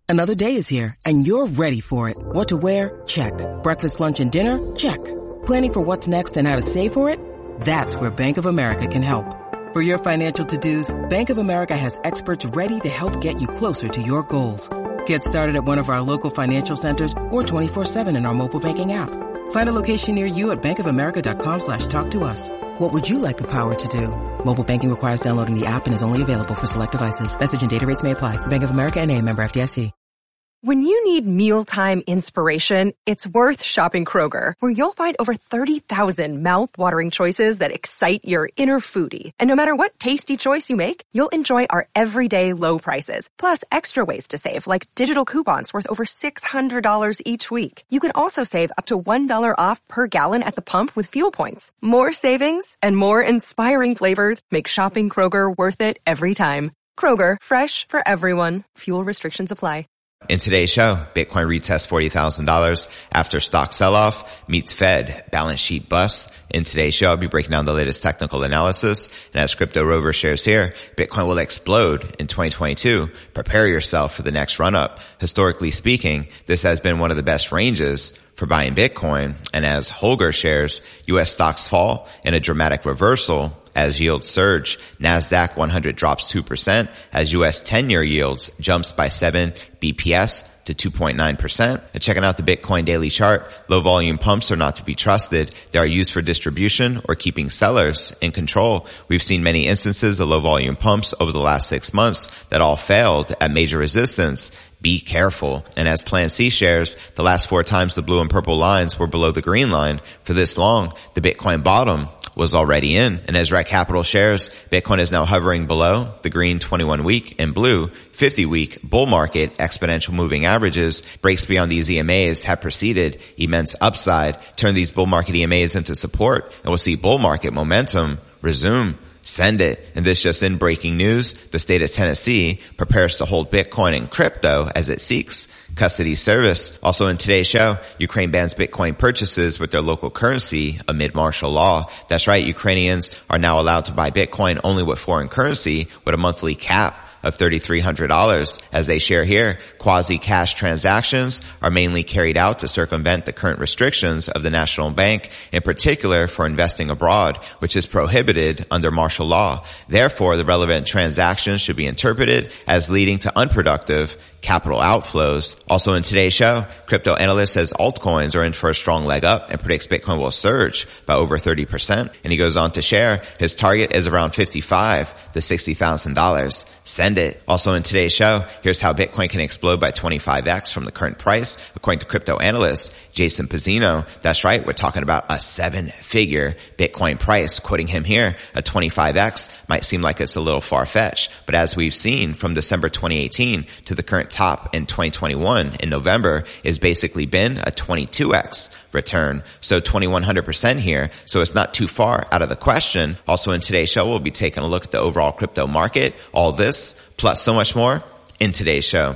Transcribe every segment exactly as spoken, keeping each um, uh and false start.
Another day is here, and you're ready for it. What to wear? Check. Breakfast, lunch, and dinner? Check. Planning for what's next and how to save for it? That's where Bank of America can help. For your financial to-dos, Bank of America has experts ready to help get you closer to your goals. Get started at one of our local financial centers or twenty-four seven in our mobile banking app. Find a location near you at bankofamerica.com slash talk to us. What would you like the power to do? Mobile banking requires downloading the app and is only available for select devices. Message and data rates may apply. Bank of America N A, member F D I C. When you need mealtime inspiration, it's worth shopping Kroger, where you'll find over thirty thousand mouth-watering choices that excite your inner foodie. And no matter what tasty choice you make, you'll enjoy our everyday low prices, plus extra ways to save, like digital coupons worth over six hundred dollars each week. You can also save up to one dollar off per gallon at the pump with fuel points. More savings and more inspiring flavors make shopping Kroger worth it every time. Kroger, fresh for everyone. Fuel restrictions apply. In today's show, Bitcoin retests forty thousand dollars after stock sell-off meets Fed balance sheet bust. In today's show, I'll be breaking down the latest technical analysis. And as Crypto Rover shares here, Bitcoin will explode in twenty twenty-two. Prepare yourself for the next run-up. Historically speaking, this has been one of the best ranges for buying Bitcoin. And as Holger shares, U S stocks fall in a dramatic reversal as yields surge. NASDAQ one hundred drops two percent as U S ten-year yields jumps by seven B P S to two point nine percent. And checking out the Bitcoin daily chart, low volume pumps are not to be trusted. They are used for distribution or keeping sellers in control. We've seen many instances of low volume pumps over the last six months that all failed at major resistance. Be careful. And as Plan C shares, the last four times the blue and purple lines were below the green line for this long, the Bitcoin bottom was already in. And as Rec Capital shares, Bitcoin is now hovering below the green twenty-one week and blue fifty week bull market exponential moving averages. Breaks beyond these E M As have preceded immense upside. Turn these bull market E M As into support, and we'll see bull market momentum resume. Send it. And this just in breaking news, the state of Tennessee prepares to hold Bitcoin and crypto as it seeks custody service. Also in today's show, Ukraine bans Bitcoin purchases with their local currency amid martial law. That's right, Ukrainians are now allowed to buy Bitcoin only with foreign currency with a monthly cap of three thousand three hundred dollars. As they share here, quasi-cash transactions are mainly carried out to circumvent the current restrictions of the national bank, in particular for investing abroad, which is prohibited under martial law. Therefore, the relevant transactions should be interpreted as leading to unproductive capital outflows. Also in today's show, crypto analyst says altcoins are in for a strong leg up and predicts Bitcoin will surge by over thirty percent. And he goes on to share his target is around fifty-five thousand to sixty thousand dollars. Send it. Also in today's show, here's how Bitcoin can explode by twenty-five x from the current price, according to crypto analyst Jason Pizzino. That's right, we're talking about a seven-figure Bitcoin price. Quoting him here, a twenty-five x might seem like it's a little far-fetched, but as we've seen from December twenty eighteen to the current top in twenty twenty-one in November, is basically been a twenty-two x return. So twenty-one hundred percent here, so it's not too far out of the question. Also in today's show, we'll be taking a look at the overall crypto market. All this, plus so much more, in today's show.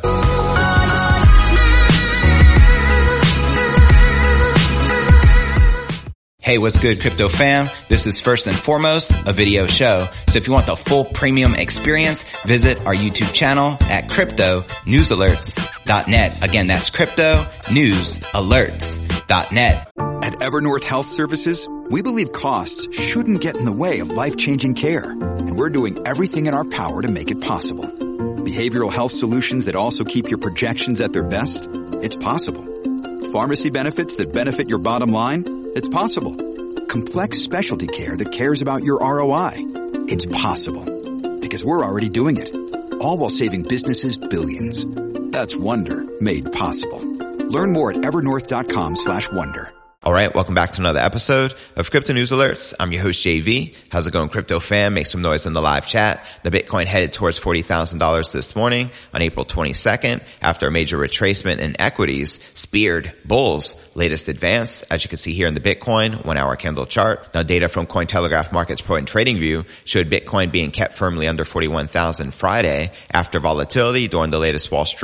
Hey, what's good, crypto fam? This is first and foremost a video show. So if you want the full premium experience, visit our YouTube channel at crypto news alerts dot net. Again, that's crypto news alerts dot net. At Evernorth Health Services, we believe costs shouldn't get in the way of life-changing care, and we're doing everything in our power to make it possible. Behavioral health solutions that also keep your projections at their best? It's possible. Pharmacy benefits that benefit your bottom line? It's possible. Complex specialty care that cares about your R O I? It's possible. Because we're already doing it. All while saving businesses billions. That's Wonder made possible. Learn more at evernorth.com slash wonder. All right, welcome back to another episode of Crypto News Alerts. I'm your host, J V. How's it going, crypto fam? Make some noise in the live chat. The Bitcoin headed towards forty thousand dollars this morning on April twenty-second after a major retracement in equities speared bulls. Latest advance, as you can see here in the Bitcoin one-hour candle chart. Now, data from Cointelegraph Markets Pro and TradingView showed Bitcoin being kept firmly under forty-one thousand Friday after volatility during the latest Wall Street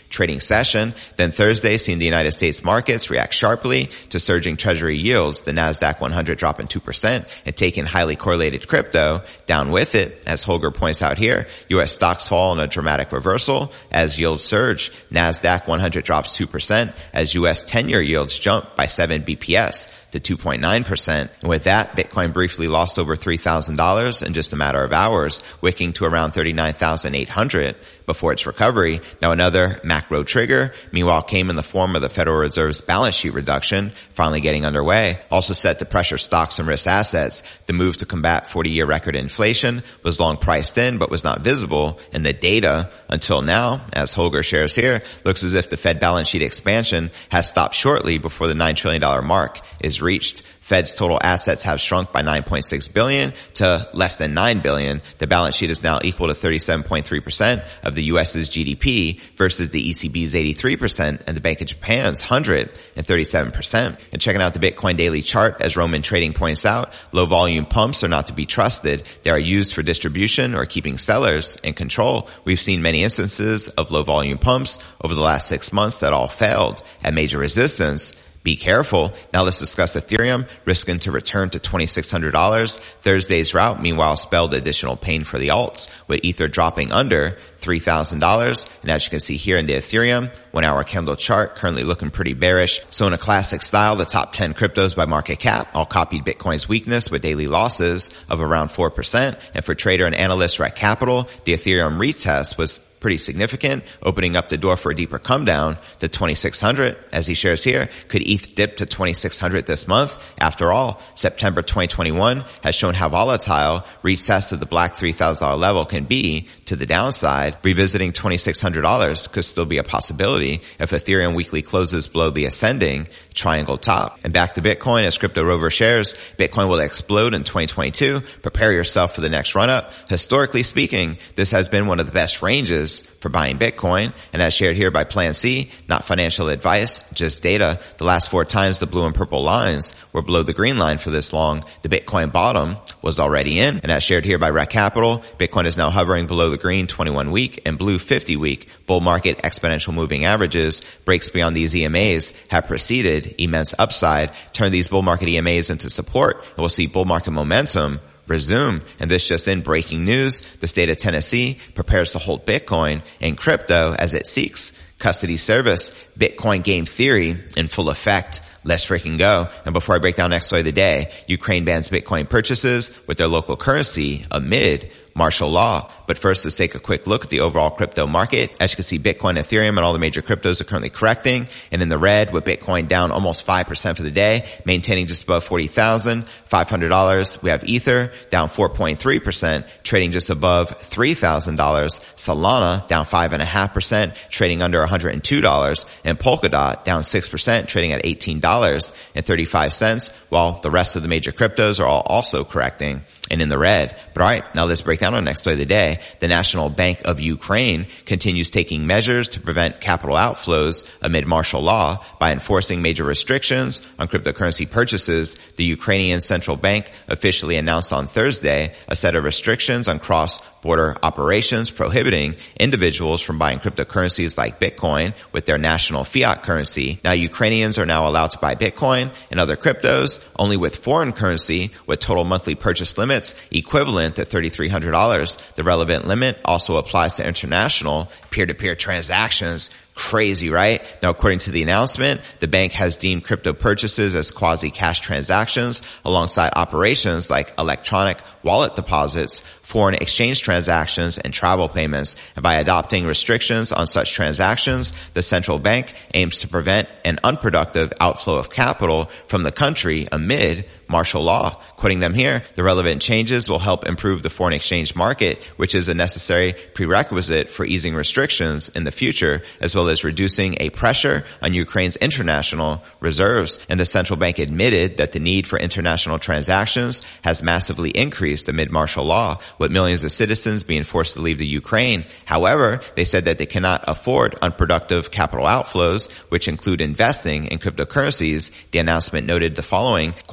trading session. Then Thursday, seeing the United States markets react sharply to surging treasury yields, the NASDAQ one hundred dropping two percent and taking highly correlated crypto down with it. As Holger points out here, U S stocks fall in a dramatic reversal as yields surge. NASDAQ one hundred drops two percent as U S ten-year yields jump by seven B P S to two point nine percent. And with that, Bitcoin briefly lost over three thousand dollars in just a matter of hours, wicking to around thirty-nine thousand eight hundred dollars before its recovery. Now another macro trigger, meanwhile, came in the form of the Federal Reserve's balance sheet reduction, finally getting underway, also set to pressure stocks and risk assets. The move to combat forty-year record inflation was long priced in, but was not visible in the data until now. As Holger shares here, looks as if the Fed balance sheet expansion has stopped shortly before the nine trillion dollars mark is reached. Fed's total assets have shrunk by nine point six billion dollars to less than nine billion dollars. The balance sheet is now equal to thirty-seven point three percent of the U S's G D P versus the E C B's eighty-three percent and the Bank of Japan's one hundred thirty-seven percent. And checking out the Bitcoin daily chart, as Roman Trading points out, low volume pumps are not to be trusted. They are used for distribution or keeping sellers in control. We've seen many instances of low volume pumps over the last six months that all failed at major resistance. Be careful. Now let's discuss Ethereum, risking to return to twenty-six hundred dollars. Thursday's rout, meanwhile, spelled additional pain for the alts, with Ether dropping under three thousand dollars. And as you can see here in the Ethereum one hour candle chart, currently looking pretty bearish. So in a classic style, the top ten cryptos by market cap all copied Bitcoin's weakness with daily losses of around four percent. And for trader and analyst Rec Capital, the Ethereum retest was pretty significant, opening up the door for a deeper come down to twenty-six hundred. As he shares here, could E T H dip to twenty-six hundred this month? After all, September twenty twenty-one has shown how volatile retests of the black three thousand dollars level can be to the downside. Revisiting twenty-six hundred dollars could still be a possibility if Ethereum weekly closes below the ascending triangle top. And back to Bitcoin, as Crypto Rover shares, Bitcoin will explode in twenty twenty-two. Prepare yourself for the next run up. Historically speaking, this has been one of the best ranges for buying Bitcoin, and as shared here by Plan C, not financial advice, just data. The last four times the blue and purple lines were below the green line for this long, the Bitcoin bottom was already in. And as shared here by Rec Capital, Bitcoin is now hovering below the green twenty-one week and blue fifty week bull market exponential moving averages. Breaks beyond these E M As have preceded immense upside. Turn these bull market E M As into support, and we'll see bull market momentum resume. And this just in, breaking news, the state of Tennessee prepares to hold Bitcoin and crypto as it seeks custody service. Bitcoin game theory in full effect. Let's freaking go. And before I break down next story of the day, Ukraine bans Bitcoin purchases with their local currency amid martial law. But first, let's take a quick look at the overall crypto market. As you can see, Bitcoin, Ethereum, and all the major cryptos are currently correcting. And in the red, with Bitcoin down almost five percent for the day, maintaining just above forty thousand five hundred dollars. We have Ether down four point three percent, trading just above three thousand dollars. Solana down five point five percent, trading under one hundred two dollars. And Polkadot down six percent, trading at eighteen dollars and thirty-five cents, while the rest of the major cryptos are all also correcting and in the red. But all right, now let's break down our next story of the day. The National Bank of Ukraine continues taking measures to prevent capital outflows amid martial law by enforcing major restrictions on cryptocurrency purchases. The Ukrainian Central Bank officially announced on Thursday a set of restrictions on cross-border operations prohibiting individuals from buying cryptocurrencies like Bitcoin with their national fiat currency. Now, Ukrainians are now allowed to buy Bitcoin and other cryptos only with foreign currency with total monthly purchase limits equivalent to three thousand three hundred dollars. The relevant limit also applies to international peer-to-peer transactions. Crazy, right? Now, according to the announcement, the bank has deemed crypto purchases as quasi-cash transactions alongside operations like electronic wallet deposits, foreign exchange transactions, and travel payments. And by adopting restrictions on such transactions, the central bank aims to prevent an unproductive outflow of capital from the country amid martial law. Quoting them here, the relevant changes will help improve the foreign exchange market, which is a necessary prerequisite for easing restrictions in the future, as well as reducing a pressure on Ukraine's international reserves. And the central bank admitted that the need for international transactions has massively increased amid martial law, with millions of citizens being forced to leave the Ukraine. However, they said that they cannot afford unproductive capital outflows, which include investing in cryptocurrencies. The announcement noted the following: quasi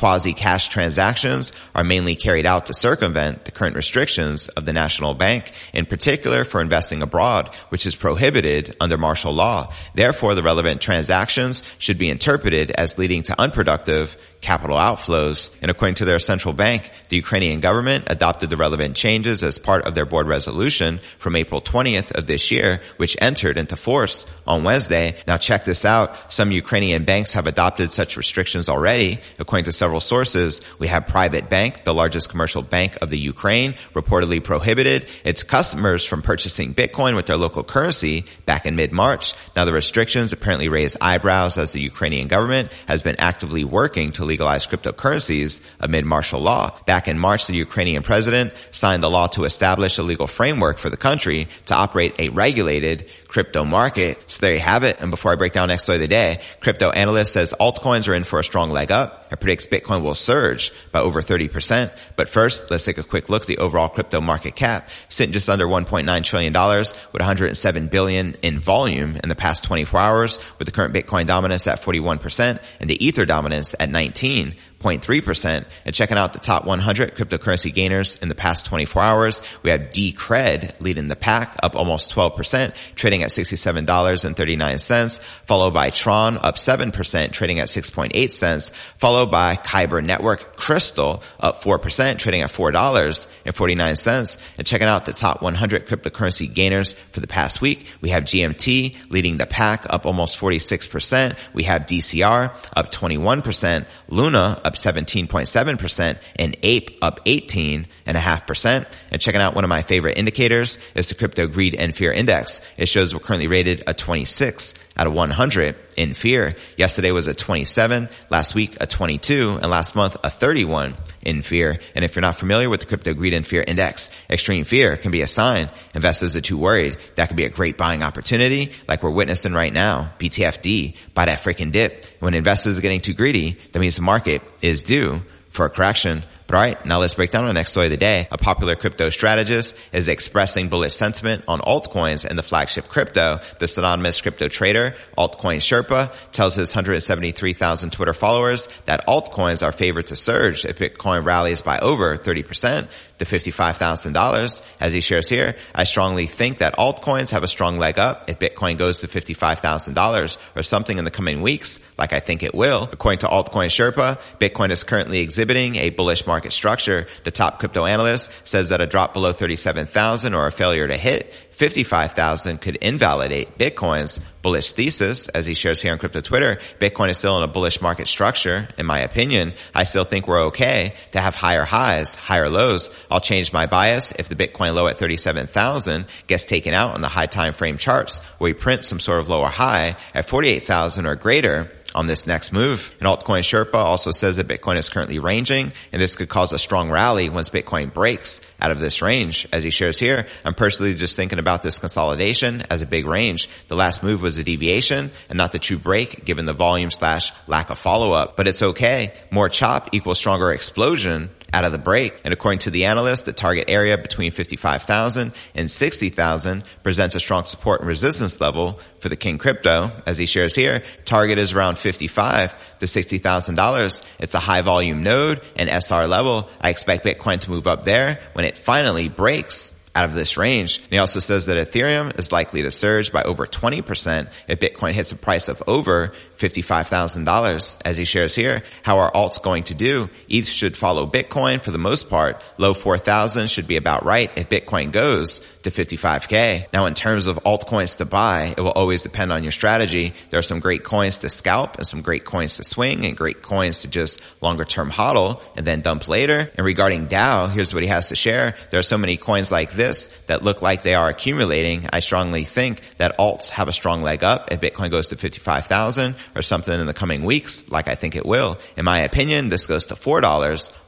cash transactions are mainly carried out to circumvent the current restrictions of the national bank, in particular for investing abroad, which is prohibited under martial law. Therefore, the relevant transactions should be interpreted as leading to unproductive capital outflows. And according to their central bank, the Ukrainian government adopted the relevant changes as part of their board resolution from April twentieth of this year, which entered into force on Wednesday. Now check this out. Some Ukrainian banks have adopted such restrictions already. According to several sources, we have Private Bank, the largest commercial bank of the Ukraine, reportedly prohibited its customers from purchasing Bitcoin with their local currency back in mid-March. Now the restrictions apparently raise eyebrows as the Ukrainian government has been actively working to legalize cryptocurrencies amid martial law. Back in March, the Ukrainian president signed the law to establish a legal framework for the country to operate a regulated crypto market. So there you have it. And before I break down next story of the day, crypto analyst says altcoins are in for a strong leg up and predicts Bitcoin will surge by over thirty percent. But first, let's take a quick look at the overall crypto market cap, sitting just under one point nine trillion dollars with one hundred seven billion dollars in volume in the past twenty-four hours, with the current Bitcoin dominance at forty-one percent and the Ether dominance at nineteen point three percent. And checking out the top one hundred cryptocurrency gainers in the past twenty-four hours, we have Decred leading the pack, up almost twelve percent, trading at sixty-seven dollars and thirty-nine cents, followed by Tron, up seven percent, trading at six point eight cents, followed by Kyber Network Crystal, up four percent, trading at four dollars and forty-nine cents. And checking out the top one hundred cryptocurrency gainers for the past week, we have G M T leading the pack, up almost forty-six percent. We have D C R, up twenty-one percent, Luna, up seventeen point seven percent, and Ape up eighteen point five percent. And checking out one of my favorite indicators is the Crypto Greed and Fear Index. It shows we're currently rated a twenty-six out of one hundred in fear. Yesterday was a twenty-seven, last week a twenty-two, and last month a thirty-one in fear. And if you're not familiar with the Crypto Greed and Fear Index, extreme fear can be a sign investors are too worried. That could be a great buying opportunity like we're witnessing right now. B T F D, buy that freaking dip. When investors are getting too greedy, that means the market is due for a correction. But all right, now let's break down our next story of the day. A popular crypto strategist is expressing bullish sentiment on altcoins and the flagship crypto. The synonymous crypto trader, Altcoin Sherpa, tells his one hundred seventy-three thousand Twitter followers that altcoins are favored to surge if Bitcoin rallies by over thirty percent to fifty-five thousand dollars. As he shares here, I strongly think that altcoins have a strong leg up if Bitcoin goes to fifty-five thousand dollars or something in the coming weeks, like I think it will. According to Altcoin Sherpa, Bitcoin is currently exhibiting a bullish market market structure. The top crypto analyst says that a drop below thirty-seven thousand or a failure to hit fifty-five thousand could invalidate Bitcoin's bullish thesis. As he shares here on Crypto Twitter, Bitcoin is still in a bullish market structure. In my opinion, I still think we're okay to have higher highs, higher lows. I'll change my bias if the Bitcoin low at thirty-seven thousand gets taken out on the high time frame charts, where we print some sort of lower high at forty-eight thousand or greater on this next move. And Altcoin Sherpa also says that Bitcoin is currently ranging, and this could cause a strong rally once Bitcoin breaks out of this range. As he shares here, I'm personally just thinking about this consolidation as a big range. The last move was a deviation and not the true break, given the volume slash lack of follow-up. But it's okay. More chop equals stronger explosion out of the break. And according to the analyst, the target area between fifty-five thousand and sixty thousand presents a strong support and resistance level for the King Crypto. As he shares here, target is around fifty-five to sixty thousand dollars. It's a high volume node and S R level. I expect Bitcoin to move up there when it finally breaks out of this range. And he also says that Ethereum is likely to surge by over twenty percent if Bitcoin hits a price of over fifty-five thousand dollars. As he shares here, how are alts going to do? E T H should follow Bitcoin for the most part. Low four thousand should be about right if Bitcoin goes to fifty-five K. Now, in terms of altcoins to buy, it will always depend on your strategy. There are some great coins to scalp and some great coins to swing and great coins to just longer term hodl and then dump later. And regarding DAO, here's what he has to share. There are so many coins like this that look like they are accumulating. I strongly think that alts have a strong leg up if Bitcoin goes to fifty-five thousand or something in the coming weeks, like I think it will. In my opinion, this goes to four dollars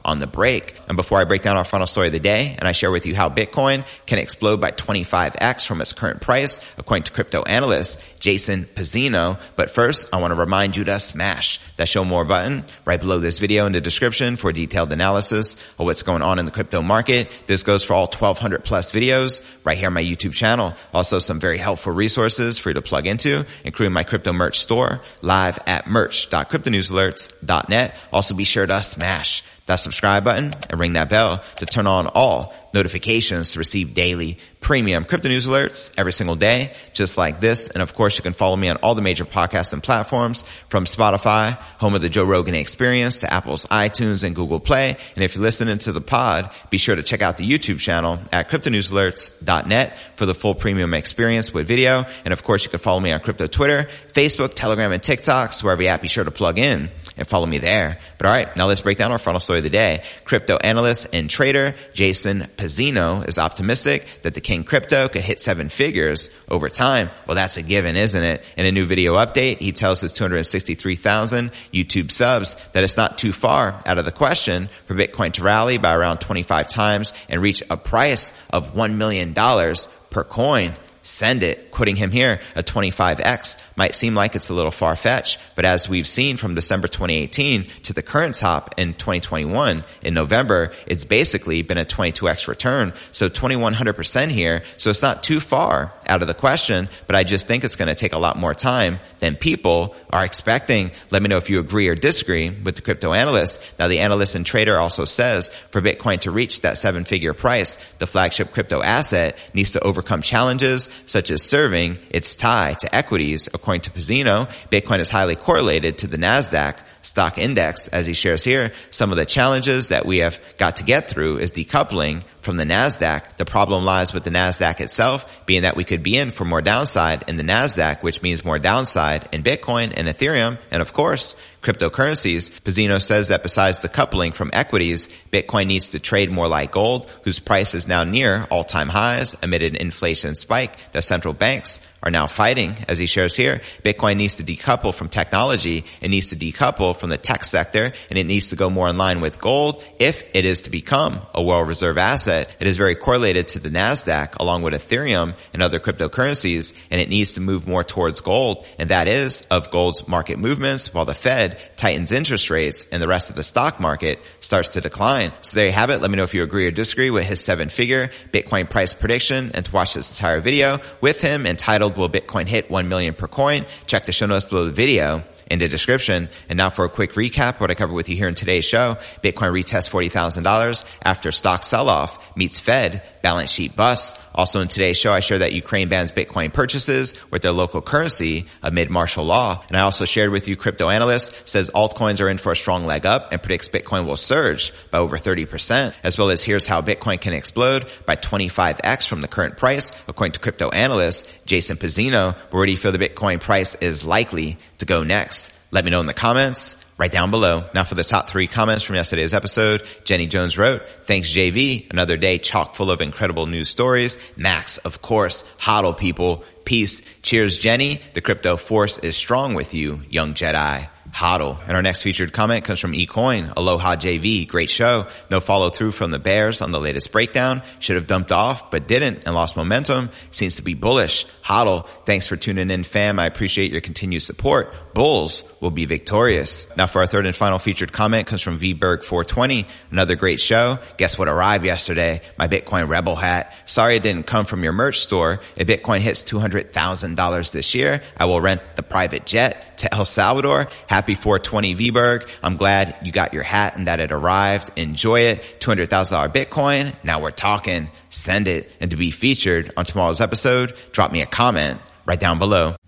on the break. And before I break down our final story of the day and I share with you how Bitcoin can explode by twenty-five x from its current price, according to crypto analyst Jason Pizzino. But first, I want to remind you to smash that show more button right below this video in the description for a detailed analysis of what's going on in the crypto market. This goes for all twelve hundred plus videos right here on my YouTube channel. Also some very helpful resources for you to plug into, including my crypto merch store live at merch dot crypto news alerts dot net. Also be sure to smash that subscribe button and ring that bell to turn on all notifications to receive daily premium crypto news alerts every single day, just like this. And of course, you can follow me on all the major podcasts and platforms, from Spotify, home of the Joe Rogan Experience, to Apple's iTunes and Google Play. And if you're listening to the pod, be sure to check out the YouTube channel at crypto news alerts dot net for the full premium experience with video. And of course, you can follow me on crypto Twitter, Facebook, Telegram, and TikTok. So wherever you're at, be sure to plug in and follow me there. But all right, now let's break down our final story of the day. Crypto analyst and trader Jason Pizzino is optimistic that the King Crypto could hit seven figures over time. Well, that's a given, isn't it? In a new video update, he tells his two hundred sixty-three thousand YouTube subs that it's not too far out of the question for Bitcoin to rally by around twenty-five times and reach a price of one million dollars per coin. Send it. Quoting him here, a twenty-five x might seem like it's a little far-fetched, but as we've seen from December twenty eighteen to the current top in twenty twenty-one in November, it's basically been a twenty-two x return. So twenty-one hundred percent here. So it's not too far out of the question, but I just think it's going to take a lot more time than people are expecting. Let me know if you agree or disagree with the crypto analyst. Now, the analyst and trader also says for Bitcoin to reach that seven-figure price, the flagship crypto asset needs to overcome challenges such as serving its tie to equities. According to Pizzino, Bitcoin is highly correlated to the NASDAQ stock index. As he shares here, some of the challenges that we have got to get through is decoupling from the NASDAQ. The problem lies with the NASDAQ itself, being that we could be in for more downside in the NASDAQ, which means more downside in Bitcoin and Ethereum, and of course, cryptocurrencies. Pizzino says that besides the coupling from equities, Bitcoin needs to trade more like gold, whose price is now near all-time highs amid an inflation spike that central banks are now fighting. As he shares here, Bitcoin needs to decouple from technology, it needs to decouple from the tech sector, and it needs to go more in line with gold if it is to become a world reserve asset. It is very correlated to the NASDAQ along with Ethereum and other cryptocurrencies, and it needs to move more towards gold, and that is of gold's market movements while the Fed tightens interest rates and the rest of the stock market starts to decline. So there you have it. Let me know if you agree or disagree with his seven-figure Bitcoin price prediction, and to watch this entire video with him entitled "Will Bitcoin Hit one million per coin?" check the show notes below the video in the description. And now for a quick recap of what I covered with you here in today's show. Bitcoin retests forty thousand dollars after stock sell-off meets Fed balance sheet bust. Also in today's show, I share that Ukraine bans Bitcoin purchases with their local currency amid martial law. And I also shared with you crypto analyst says altcoins are in for a strong leg up and predicts Bitcoin will surge by over thirty percent, as well as here's how Bitcoin can explode by twenty-five x from the current price, according to crypto analyst Jason Pizzino. Where do you feel the Bitcoin price is likely to go next? Let me know in the comments right down below. Now for the top three comments from yesterday's episode. Jenny Jones wrote, "Thanks J V, another day chock full of incredible news stories." Max, of course, hodl people, peace. Cheers Jenny, the crypto force is strong with you, young Jedi. Hodl. And our next featured comment comes from eCoin. Aloha J V, great show. No follow through from the bears on the latest breakdown. Should have dumped off, but didn't and lost momentum. Seems to be bullish. Hodl, thanks for tuning in, fam. I appreciate your continued support. Bulls will be victorious. Now for our third and final featured comment comes from VBerg four twenty. Another great show. Guess what arrived yesterday? My Bitcoin Rebel hat. Sorry it didn't come from your merch store. If Bitcoin hits two hundred thousand dollars this year, I will rent the private jet to El Salvador. Happy four twenty VBerg. I'm glad you got your hat and that it arrived. Enjoy it. two hundred thousand dollars Bitcoin. Now we're talking. Send it. And to be featured on tomorrow's episode, drop me a comment right down below.